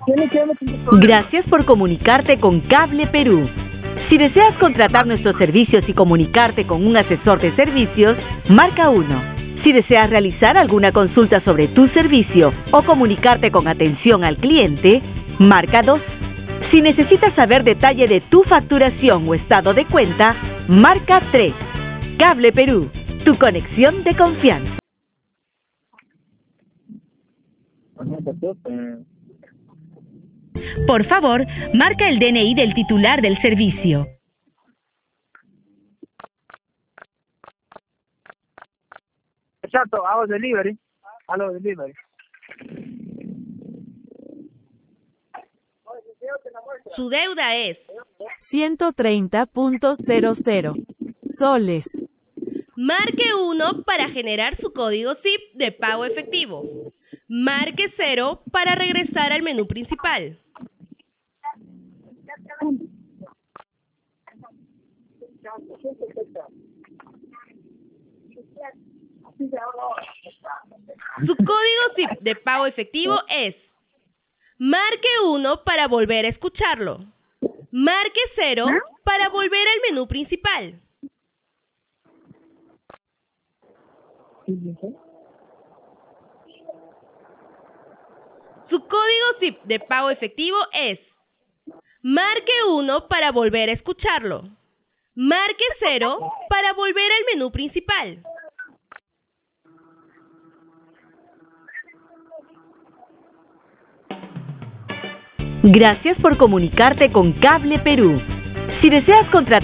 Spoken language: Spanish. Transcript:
Gracias por comunicarte con Cable Perú. Si deseas contratar nuestros servicios y comunicarte con un asesor de servicios, marca 1. Si deseas realizar alguna consulta sobre tu servicio o comunicarte con atención al cliente, marca 2. Si necesitas saber detalle de tu facturación o estado de cuenta, marca 3. Cable Perú, tu conexión de confianza. Por favor, marca el DNI del titular del servicio. Exacto, hago delivery. Su deuda es 130.00 soles. Marque 1 para generar su código SIP de pago efectivo. Marque 0 para regresar al menú principal. Su código SIP de pago efectivo es: marque 1 para volver a escucharlo. Marque 0 para volver al menú principal. Su código SIP de pago efectivo es: marque 1 para volver a escucharlo. Marque 0 para volver al menú principal. Gracias por comunicarte con Cable Perú. Si deseas contratar